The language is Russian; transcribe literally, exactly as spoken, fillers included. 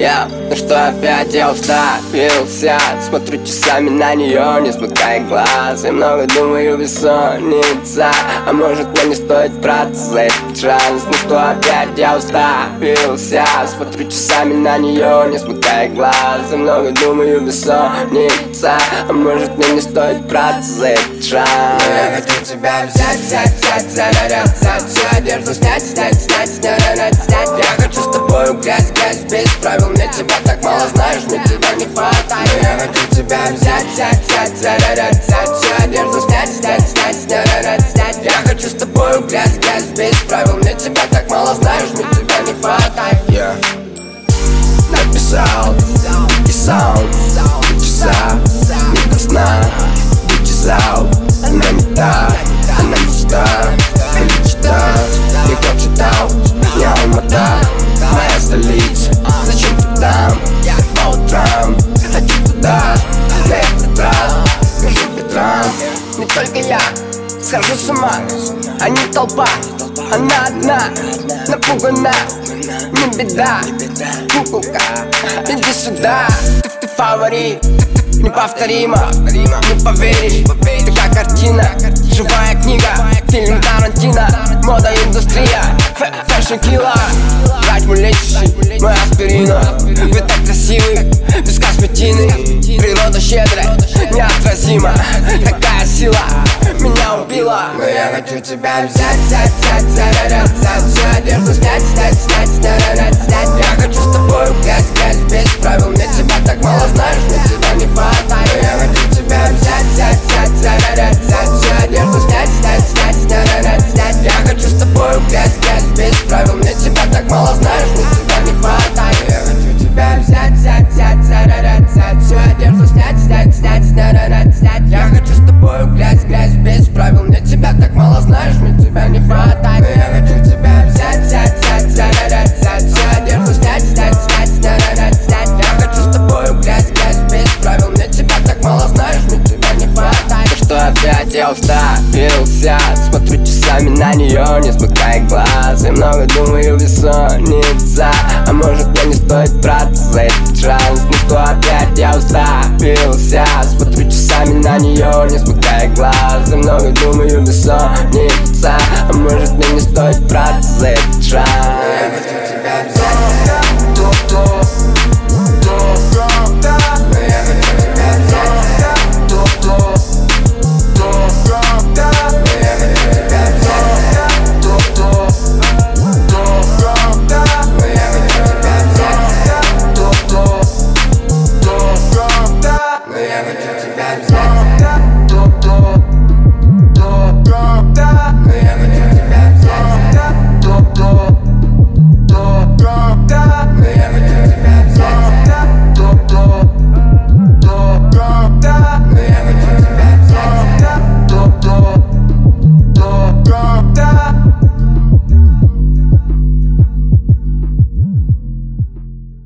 Я, ну что опять я уставился, смотрю часами на нее, не смыкая глаз. И много думаю, бессонница. А может мне не стоит браться за этот шанс. Ну что опять я уставился, смотрю часами на нее, не смыкая глаз. И много думаю, бессонница. А может мне не стоит браться за этот шанс. Но я хочу тебя взять, взять, взять, зарядить, взять всю одежду, снять, снять, снять, снять, снять. Я хочу с тобой грязь, грязь, без правил. Мне тебя так мало знаешь, мне тебя не хватает. Но я хочу тебя взять, взять, взять, зарядить, взять всю одежду, снять, снять, снять, снять, снять. Я хочу с тобой грязь, грязь, без правил. Мне тебя так мало знаешь, мне тебя не хватает. Я написал и саунд, часа, не до сна, вычесал. Она не та, она мечта, мечта. Никто читал, я Алмата, моя столица. Зачем ты там, по утрам? Хочу туда, для этот раз, между ветрам. Не только я схожу с ума, а не толпа. Она одна, напугана, не беда. Куколка, иди сюда. Ты, ты фаворит, неповторимо, не поверишь. Ты как картина, живая книга, фильм Тарантино, мода, индустрия, фэшн килла. Врач мой лечащий, мой аспирина. Вы так красивы, без косметины. Природа щедрая, неотразима. Такая сила меня убила. Но я хочу тебя взять, взять, взять, зарядить, взять всю одежду, снять, снять, снять, снять, снять. Я хочу с тобой грязь, грязь, без правил. Мне тебя так мало знаешь, мне тебя не хватает. Но я хочу тебя взять, взять, взять, зарядить, взять всю одежду, снять, снять, снять, снять, снять. Я хочу с тобой грязь, грязь, без правил. Мне тебя так мало знаешь, мне тебя не хватает. Я хочу тебя взять, взять, взять, зарядить, взять всю одежду, снять, снять, снять, снять, снять. Я хочу с тобой грязь, грязь, без правил. Мне тебя так мало знаешь, мне тебя не хватает. Я хочу тебя взять, взять, взять, зарядить, взять всю одежду, снять, снять, снять, снять, снять. Я хочу с тобой грязь, грязь, без правил. Мне тебя так мало знаешь, мне тебя не хватает. Ну что опять я уставился, смотрю часами на нее, не смыкая глаз. И много думаю, бессонница. А может мне не стоит браться за этот шанс. Ну что опять я уставился, смотрю часами на нее, не смыкая глаз. И много думаю, бессонница. А может мне не стоит браться